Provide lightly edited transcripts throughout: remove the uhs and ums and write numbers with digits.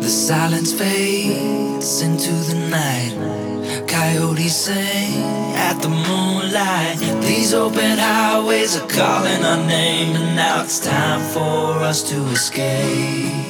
The silence fades into the night. Coyotes sing at the moonlight. These open highways are calling our name, and now it's time for us to escape.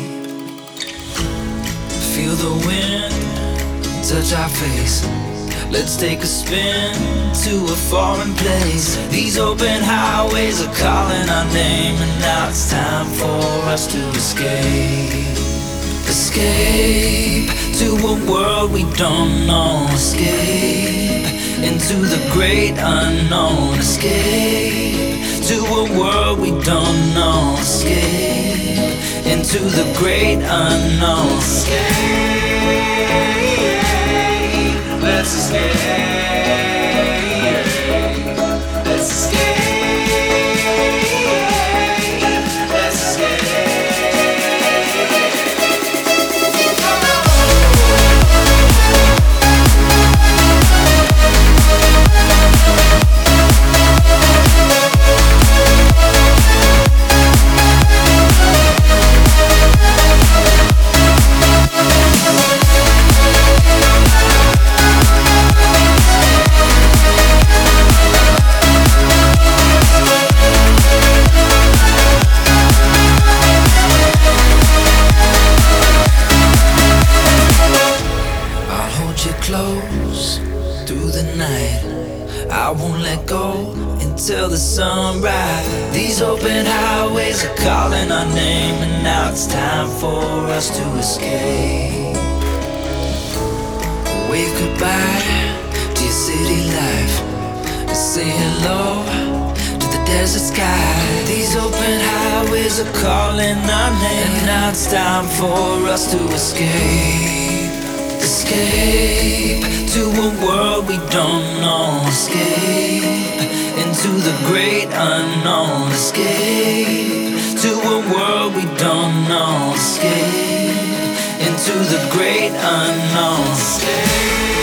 Feel the wind touch our face. Let's take a spin to a foreign place. These open highways are calling our name, and now it's time for us to escape. Escape to a world we don't know. Escape into the great unknown. Escape to a world we don't know. Escape into the great unknown. Escape. Let's escape. Let's escape. Let's escape. Close through the night. I won't let go until the sunrise. These open highways are calling our name, and now it's time for us to escape. Wave goodbye to your city life and say hello to the desert sky. These open highways are calling our name, and now it's time for us to escape. Escape to a world we don't know. Escape into the great unknown. Escape to a world we don't know. Escape into the great unknown. Escape.